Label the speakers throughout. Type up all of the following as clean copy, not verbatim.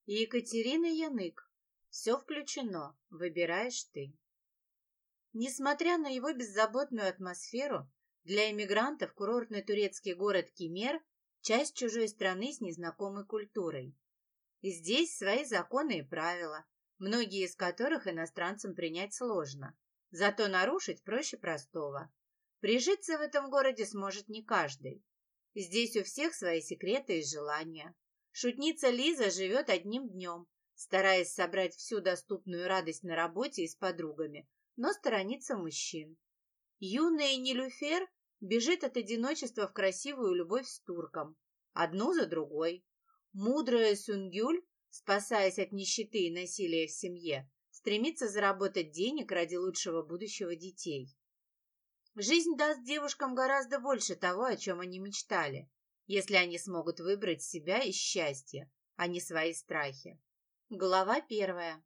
Speaker 1: Екатерина Янык. Все включено. Выбираешь ты. Несмотря на его беззаботную атмосферу, для эмигрантов курортный турецкий город Кемер – часть чужой страны с незнакомой культурой. И здесь свои законы и правила, многие из которых иностранцам принять сложно. Зато нарушить проще простого. Прижиться в этом городе сможет не каждый. Здесь у всех свои секреты и желания. Шутница Лиза живет одним днем, стараясь собрать всю доступную радость на работе и с подругами, но сторонится мужчин. Юная Нилюфер бежит от одиночества в красивую любовь с турком, одну за другой. Мудрая Сунгюль, спасаясь от нищеты и насилия в семье, стремится заработать денег ради лучшего будущего детей. Жизнь даст девушкам гораздо больше того, о чем они мечтали, если они смогут выбрать себя и счастье, а не свои страхи. Глава 1.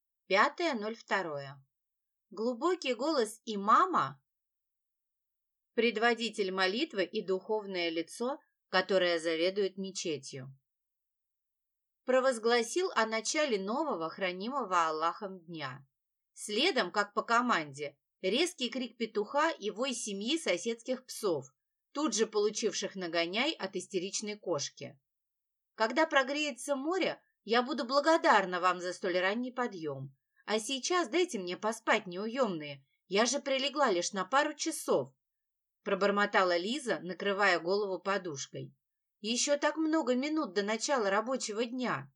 Speaker 1: 5.02. Глубокий голос имама, предводитель молитвы и духовное лицо, которое заведует мечетью, провозгласил о начале нового, хранимого Аллахом дня. Следом, как по команде, резкий крик петуха и вой семьи соседских псов, тут же получивших нагоняй от истеричной кошки. Когда прогреется море, я буду благодарна вам за столь ранний подъем. А сейчас дайте мне поспать, неуемные. Я же прилегла лишь на пару часов, пробормотала Лиза, накрывая голову подушкой. Еще так много минут до начала рабочего дня.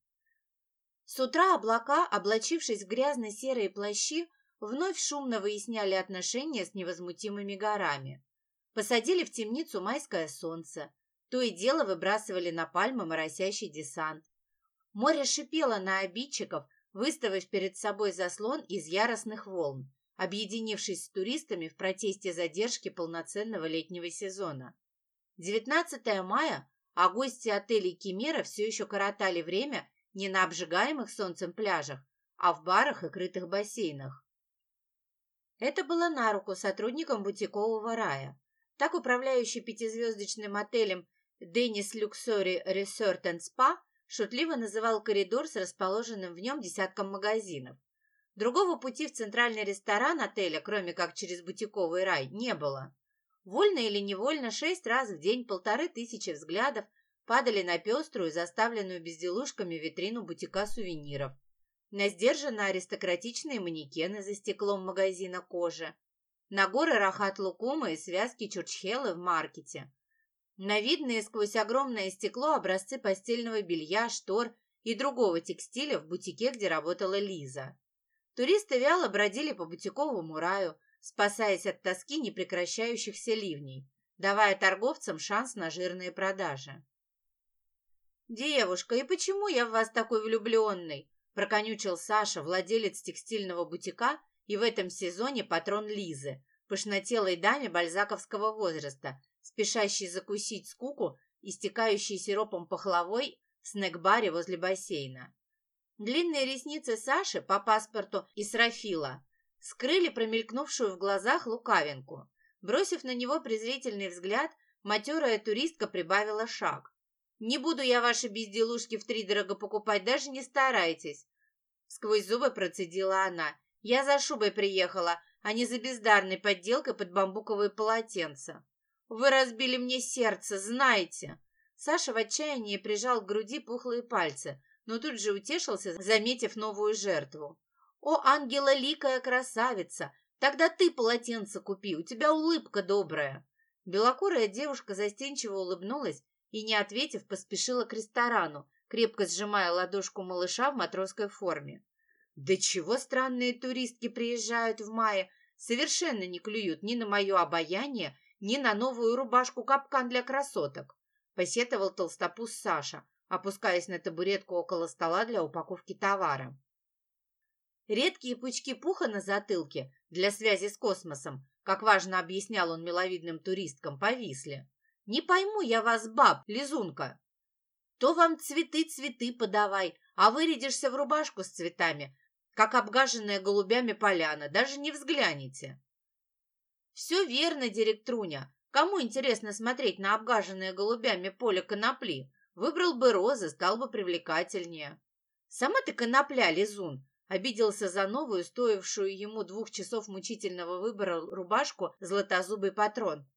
Speaker 1: С утра облака, облачившись в грязно-серые плащи, вновь шумно выясняли отношения с невозмутимыми горами. Посадили в темницу майское солнце, то и дело выбрасывали на пальмы моросящий десант. Море шипело на обидчиков, выставив перед собой заслон из яростных волн, объединившись с туристами в протесте задержки полноценного летнего сезона. 19 мая, а гости отелей Кемера все еще коротали время не на обжигаемых солнцем пляжах, а в барах и крытых бассейнах. Это было на руку сотрудникам бутикового рая. Так управляющий пятизвездочным отелем Денис Люксори Resort and Spa шутливо называл коридор с расположенным в нем десятком магазинов. Другого пути в центральный ресторан отеля, кроме как через бутиковый рай, не было. Вольно или невольно 6 раз в день 1500 взглядов падали на пеструю, заставленную безделушками витрину бутика сувениров, на сдержанно аристократичные манекены за стеклом магазина кожи, на горы рахат-лукума и связки чурчхелы в маркете, на видные сквозь огромное стекло образцы постельного белья, штор и другого текстиля в бутике, где работала Лиза. Туристы вяло бродили по бутиковому раю, спасаясь от тоски непрекращающихся ливней, давая торговцам шанс на жирные продажи. «Девушка, и почему я в вас такой влюбленный?» проконючил Саша, владелец текстильного бутика и в этом сезоне патрон Лизы, пышнотелой даме бальзаковского возраста, спешащей закусить скуку, истекающей сиропом пахлавой в снэк-баре возле бассейна. Длинные ресницы Саши по паспорту Исрафила скрыли промелькнувшую в глазах лукавинку. Бросив на него презрительный взгляд, матерая туристка прибавила шаг. «Не буду я ваши безделушки втридорого покупать, даже не старайтесь!» Сквозь зубы процедила она. «Я за шубой приехала, а не за бездарной подделкой под бамбуковые полотенца. Вы разбили мне сердце, знаете!» Саша в отчаянии прижал к груди пухлые пальцы, но тут же утешился, заметив новую жертву. «О, ангелоликая красавица! Тогда ты полотенце купи, у тебя улыбка добрая!» Белокурая девушка застенчиво улыбнулась и, не ответив, поспешила к ресторану, крепко сжимая ладошку малыша в матросской форме. «Да чего странные туристки приезжают в мае, совершенно не клюют ни на мое обаяние, ни на новую рубашку-капкан для красоток», посетовал толстопуз Саша, опускаясь на табуретку около стола для упаковки товара. Редкие пучки пуха на затылке для связи с космосом, как важно объяснял он миловидным туристкам, повисли. «Не пойму я вас, баб, лизунка. То вам цветы подавай, а вырядишься в рубашку с цветами, как обгаженная голубями поляна, даже не взглянете». «Все верно, директруня. Кому интересно смотреть на обгаженное голубями поле конопли? Выбрал бы розы, стал бы привлекательнее». Сама ты конопля, лизун!» Обиделся за новую, стоившую ему 2 часов мучительного выбора рубашку златозубый патрон.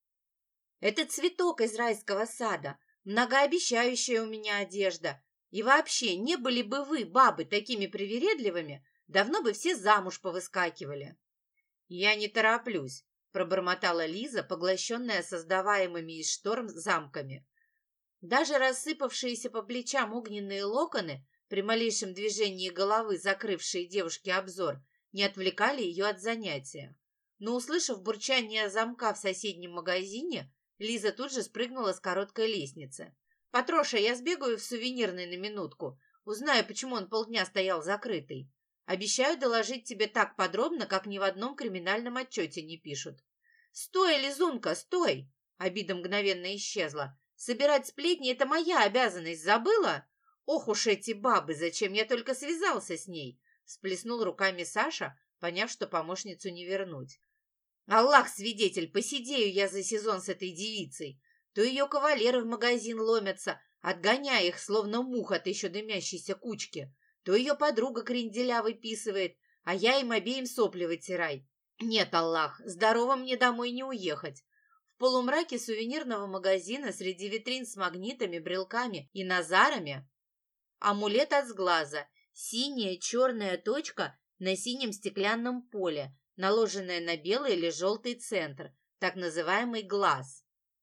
Speaker 1: «Это цветок из райского сада, многообещающая у меня одежда. И вообще, не были бы вы, бабы, такими привередливыми, давно бы все замуж повыскакивали». «Я не тороплюсь», — пробормотала Лиза, поглощенная создаваемыми из шторм замками. Даже рассыпавшиеся по плечам огненные локоны, при малейшем движении головы, закрывшие девушке обзор, не отвлекали ее от занятия. Но, услышав бурчание замка в соседнем магазине, Лиза тут же спрыгнула с короткой лестницы. «Патроша, я сбегаю в сувенирный на минутку. Узнаю, почему он полдня стоял закрытый. Обещаю доложить тебе так подробно, как ни в одном криминальном отчете не пишут». «Стой, Лизунка, стой!» Обида мгновенно исчезла. «Собирать сплетни — это моя обязанность, забыла? Ох уж эти бабы, зачем я только связался с ней!» Всплеснул руками Саша, поняв, что помощницу не вернуть. «Аллах свидетель, посидею я за сезон с этой девицей. То ее кавалеры в магазин ломятся, отгоняя их, словно мух от еще дымящейся кучки, то ее подруга кренделя выписывает, а я им обеим сопли вытирай. Нет, Аллах, здорово мне домой не уехать». В полумраке сувенирного магазина среди витрин с магнитами, брелками и назарами амулет от сглаза, синяя черная точка на синем стеклянном поле, наложенная на белый или желтый центр, так называемый глаз.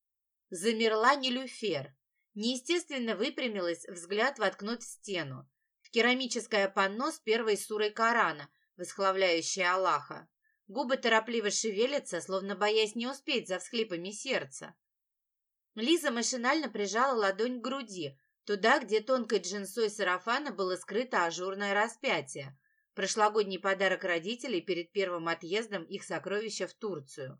Speaker 1: Замерла Нилюфер. Неестественно выпрямилась, взгляд воткнут в стену. В керамическое панно с первой сурой Корана, восхваляющей Аллаха. Губы торопливо шевелятся, словно боясь не успеть за всхлипами сердца. Лиза машинально прижала ладонь к груди, туда, где тонкой джинсой сарафана было скрыто ажурное распятие, прошлогодний подарок родителей перед первым отъездом их сокровища в Турцию.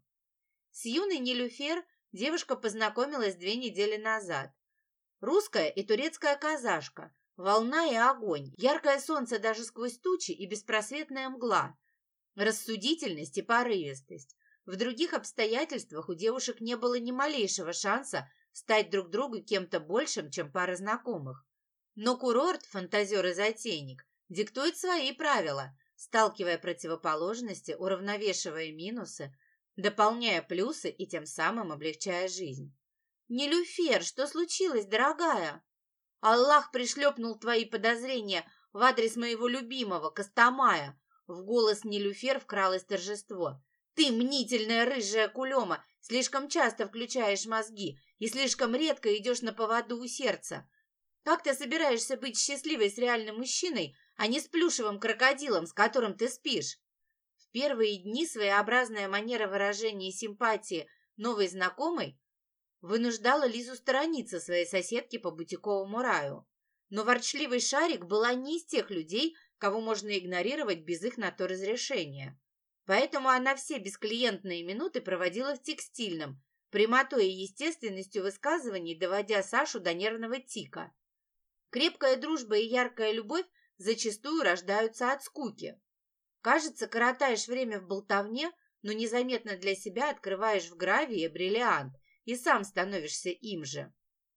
Speaker 1: С юной Нилюфер девушка познакомилась 2 недели назад. Русская и турецкая казашка, волна и огонь, яркое солнце даже сквозь тучи и беспросветная мгла, рассудительность и порывистость. В других обстоятельствах у девушек не было ни малейшего шанса стать друг другу кем-то большим, чем пара знакомых. Но курорт, фантазер и затейник, диктует свои правила, сталкивая противоположности, уравновешивая минусы, дополняя плюсы и тем самым облегчая жизнь. «Нилюфер, что случилось, дорогая?» «Аллах пришлепнул твои подозрения в адрес моего любимого, Костомая». В голос Нилюфер вкралось торжество. «Ты, мнительная рыжая кулема, слишком часто включаешь мозги и слишком редко идешь на поводу у сердца. Как ты собираешься быть счастливой с реальным мужчиной, а не с плюшевым крокодилом, с которым ты спишь?» В первые дни своеобразная манера выражения симпатии новой знакомой вынуждала Лизу сторониться своей соседки по бутиковому раю. Но ворчливый Шарик была не из тех людей, кого можно игнорировать без их на то разрешения. Поэтому она все бесклиентные минуты проводила в текстильном, прямотой и естественностью высказываний, доводя Сашу до нервного тика. Крепкая дружба и яркая любовь зачастую рождаются от скуки. Кажется, коротаешь время в болтовне, но незаметно для себя открываешь в гравии бриллиант и сам становишься им же.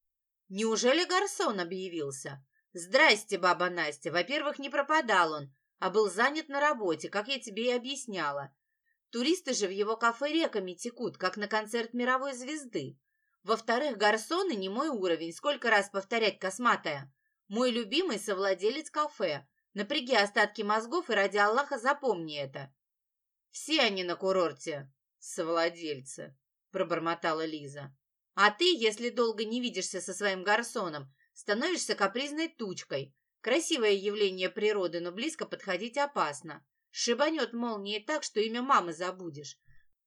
Speaker 1: Неужели гарсон объявился? Здрасте, баба Настя. Во-первых, не пропадал он, а был занят на работе, как я тебе и объясняла. Туристы же в его кафе реками текут, как на концерт мировой звезды. Во-вторых, гарсоны не мой уровень, сколько раз повторять, косматая. Мой любимый совладелец кафе. Напряги остатки мозгов и ради Аллаха запомни это. Все они на курорте совладельцы, пробормотала Лиза. А ты, если долго не видишься со своим гарсоном, становишься капризной тучкой. Красивое явление природы, но близко подходить опасно. Шибанет молнией так, что имя мамы забудешь.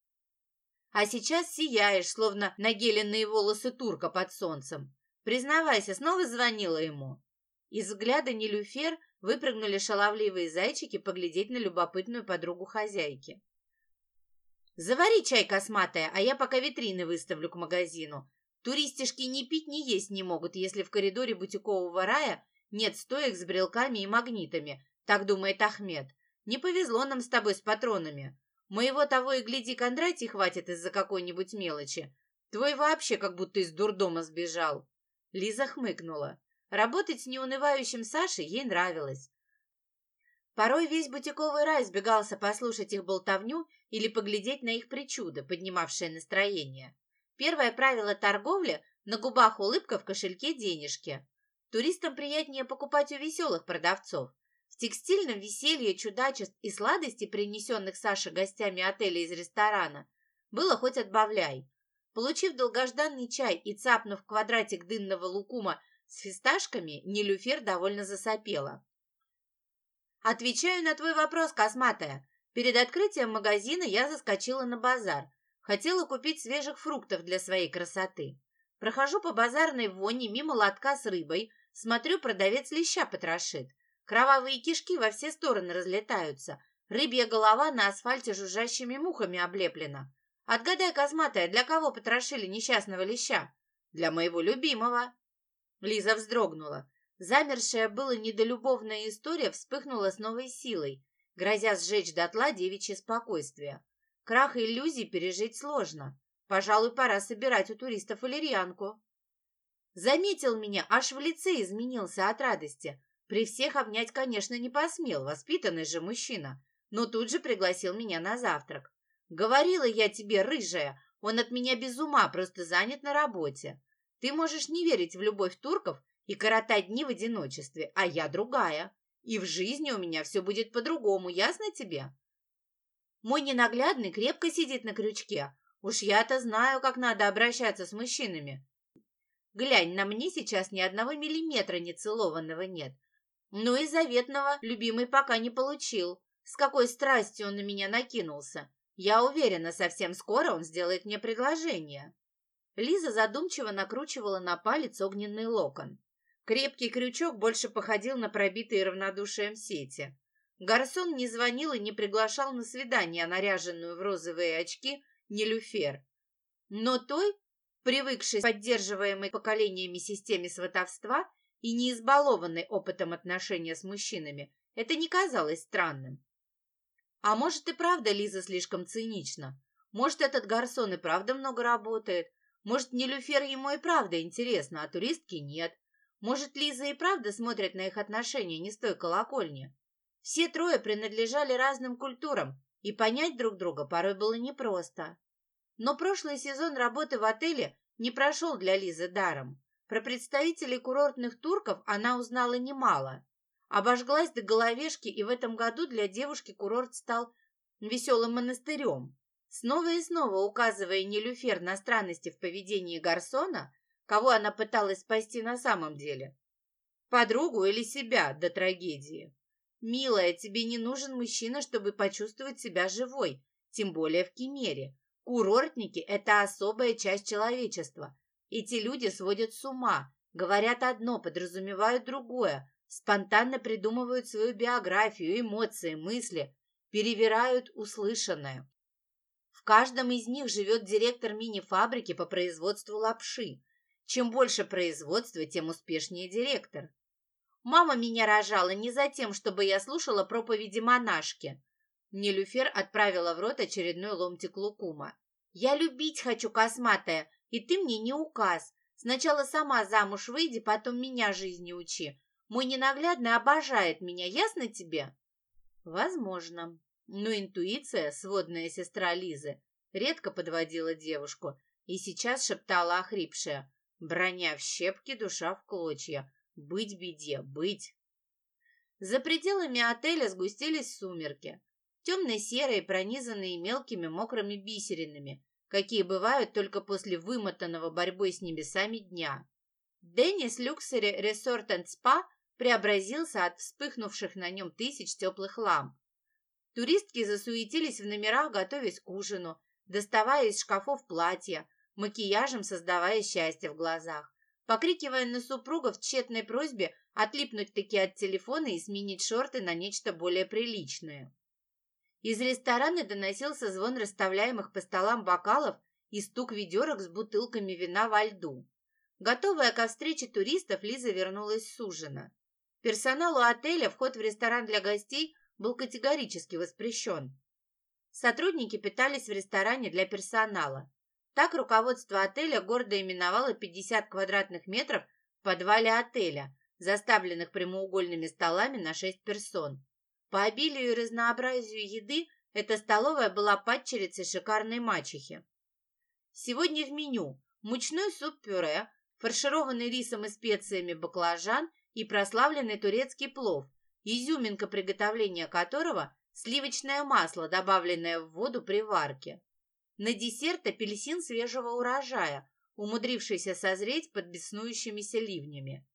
Speaker 1: А сейчас сияешь, словно нагеленные волосы турка под солнцем. Признавайся, снова звонила ему. Из взгляда Нилюфер выпрыгнули шаловливые зайчики поглядеть на любопытную подругу хозяйки. «Завари чай, косматая, а я пока витрины выставлю к магазину. Туристишки ни пить, ни есть не могут, если в коридоре бутикового рая нет стоек с брелками и магнитами», так думает Ахмед. «Не повезло нам с тобой с патронами. Моего того и гляди, Кондратий хватит из-за какой-нибудь мелочи. Твой вообще как будто из дурдома сбежал». Лиза хмыкнула. Работать с неунывающим Сашей ей нравилось. Порой весь бутиковый рай сбегался послушать их болтовню или поглядеть на их причуды, поднимавшие настроение. Первое правило торговли – на губах улыбка, в кошельке денежки. Туристам приятнее покупать у веселых продавцов. В текстильном веселье, чудачеств и сладостей, принесенных Саше гостями отеля из ресторана, было хоть отбавляй. Получив долгожданный чай и цапнув квадратик дынного лукума с фисташками, Нилюфер довольно засопела. «Отвечаю на твой вопрос, косматая. Перед открытием магазина я заскочила на базар. Хотела купить свежих фруктов для своей красоты. Прохожу по базарной воне мимо лотка с рыбой, смотрю, продавец леща потрошит. Кровавые кишки во все стороны разлетаются. Рыбья голова на асфальте жужжащими мухами облеплена. Отгадай, косматая, для кого потрошили несчастного леща? Для моего любимого». Лиза вздрогнула. Замершая была недолюбовная история вспыхнула с новой силой, грозя сжечь дотла девичье спокойствие. Крах иллюзий пережить сложно. Пожалуй, пора собирать у туристов валерьянку. Заметил меня, аж в лице изменился от радости. При всех обнять, конечно, не посмел, воспитанный же мужчина, но тут же пригласил меня на завтрак. Говорила я тебе, рыжая, он от меня без ума, просто занят на работе. Ты можешь не верить в любовь турков и коротать дни в одиночестве, а я другая. И в жизни у меня все будет по-другому, ясно тебе? Мой ненаглядный крепко сидит на крючке. Уж я-то знаю, как надо обращаться с мужчинами. Глянь, на мне сейчас ни одного миллиметра нецелованного нет. Но и заветного любимый пока не получил. С какой страстью он на меня накинулся. Я уверена, совсем скоро он сделает мне предложение. Лиза задумчиво накручивала на палец огненный локон. Крепкий крючок больше походил на пробитые равнодушием сети. Гарсон не звонил и не приглашал на свидание наряженную в розовые очки Нилюфер. Но той, привыкшей к поддерживаемой поколениями системе сватовства и не избалованной опытом отношения с мужчинами, это не казалось странным. А может и правда Лиза слишком цинична? Может, этот Гарсон и правда много работает? Может, Нилюфер ему и правда интересно, а туристки нет? Может, Лиза и правда смотрит на их отношения не с той колокольни? Все трое принадлежали разным культурам, и понять друг друга порой было непросто. Но прошлый сезон работы в отеле не прошел для Лизы даром. Про представителей курортных турков она узнала немало. Обожглась до головешки, и в этом году для девушки курорт стал веселым монастырем. Снова и снова указывая Нилюфер на странности в поведении Гарсона, кого она пыталась спасти на самом деле. Подругу или себя до трагедии. «Милая, тебе не нужен мужчина, чтобы почувствовать себя живой, тем более в Кемере. Курортники – это особая часть человечества. Эти люди сводят с ума, говорят одно, подразумевают другое, спонтанно придумывают свою биографию, эмоции, мысли, перевирают услышанное. В каждом из них живет директор мини-фабрики по производству лапши. Чем больше производства, тем успешнее директор. Мама меня рожала не за тем, чтобы я слушала проповеди монашки. Нилюфер отправила в рот очередной ломтик лукума. Я любить хочу, косматая, и ты мне не указ. Сначала сама замуж выйди, потом меня жизни учи. Мой ненаглядный обожает меня, ясно тебе? Возможно. Но интуиция, сводная сестра Лизы, редко подводила девушку, и сейчас шептала охрипшая: броня в щепки, душа в клочья. Быть беде, быть. За пределами отеля сгустились сумерки. Темно-серые, пронизанные мелкими мокрыми бисеринами, какие бывают только после вымотанного борьбой с небесами дня. Деннис Люксери Resort and Spa преобразился от вспыхнувших на нем тысяч теплых ламп. Туристки засуетились в номерах, готовясь к ужину, доставая из шкафов платья, макияжем создавая счастье в глазах, покрикивая на супругов в тщетной просьбе отлипнуть-таки от телефона и сменить шорты на нечто более приличное. Из ресторана доносился звон расставляемых по столам бокалов и стук ведерок с бутылками вина во льду. Готовая ко встрече туристов, Лиза вернулась с ужина. Персоналу отеля вход в ресторан для гостей был категорически воспрещен. Сотрудники питались в ресторане для персонала. Так руководство отеля гордо именовало 50 квадратных метров в подвале отеля, заставленных прямоугольными столами на 6 персон. По обилию и разнообразию еды эта столовая была падчерицей шикарной мачехи. Сегодня в меню мучной суп-пюре, фаршированный рисом и специями баклажан и прославленный турецкий плов, изюминка приготовления которого – сливочное масло, добавленное в воду при варке. На десерт апельсин свежего урожая, умудрившийся созреть под беснующимися ливнями.